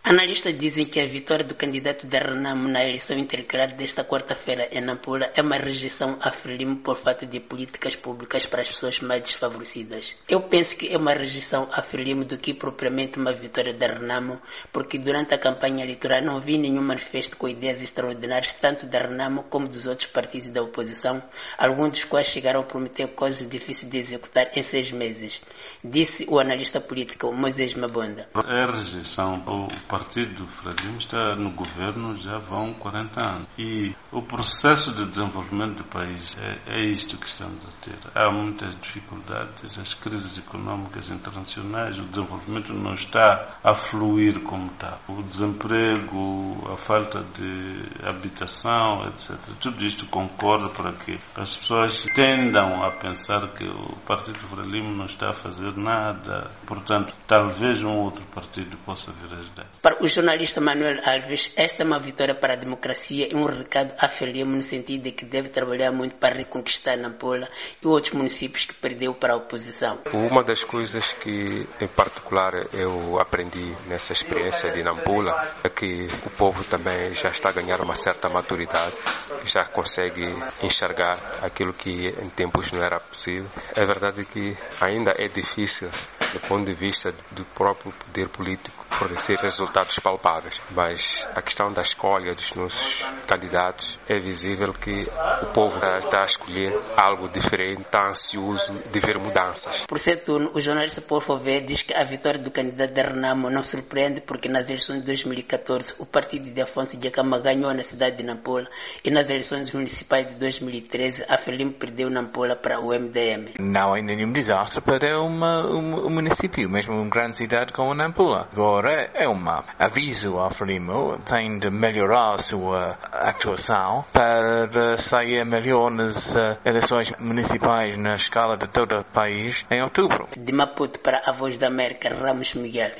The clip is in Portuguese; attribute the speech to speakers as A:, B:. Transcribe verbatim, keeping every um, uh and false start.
A: Analistas dizem que a vitória do candidato da Renamo na eleição intercalada desta quarta-feira em Nampula é uma rejeição à Frelimo por falta de políticas públicas para as pessoas mais desfavorecidas. Eu penso que é uma rejeição à Frelimo do que propriamente uma vitória da Renamo, porque durante a campanha eleitoral não vi nenhum manifesto com ideias extraordinárias tanto da Renamo como dos outros partidos da oposição, alguns dos quais chegaram a prometer coisas difíceis de executar em seis meses, disse o analista político Moisés Mabonda.
B: É rejeição. O partido Frelimo está no governo já vão quarenta anos e o processo de desenvolvimento do país é, é isto que estamos a ter. Há muitas dificuldades, as crises económicas internacionais, o desenvolvimento não está a fluir como está. O desemprego, a falta de habitação, etcétera. Tudo isto concorre para que as pessoas tendam a pensar que o partido Frelimo não está a fazer nada. Portanto, talvez um outro partido possa vir a ajudar.
A: Para o jornalista Manuel Alves, esta é uma vitória para a democracia e um recado à Frelimo no sentido de que deve trabalhar muito para reconquistar Nampula e outros municípios que perdeu para a oposição.
C: Uma das coisas que, em particular, eu aprendi nessa experiência de Nampula é que o povo também já está a ganhar uma certa maturidade, já consegue enxergar aquilo que em tempos não era possível. É verdade que ainda é difícil, do ponto de vista do próprio poder político, fornecer resultados palpáveis, mas a questão da escolha dos nossos candidatos é visível que o povo está a escolher algo diferente, está ansioso de ver mudanças.
A: Por seu turno, o jornalista Paul Fauvet diz que a vitória do candidato da Renamo não surpreende porque nas eleições de dois mil e catorze o partido de Afonso Dhlakama ganhou na cidade de Nampula e nas eleições municipais de dois mil e treze a Frelimo perdeu Nampula para o M D M.
D: Não é nenhum desastre para uma, um, um município, mesmo uma grande cidade como Nampula. Agora é um aviso à Frelimo, tem de melhorar a sua atuação para sair melhor nas uh, eleições municipais na escala de todo o país em outubro.
A: De Maputo para a Voz da América, Ramos Miguel.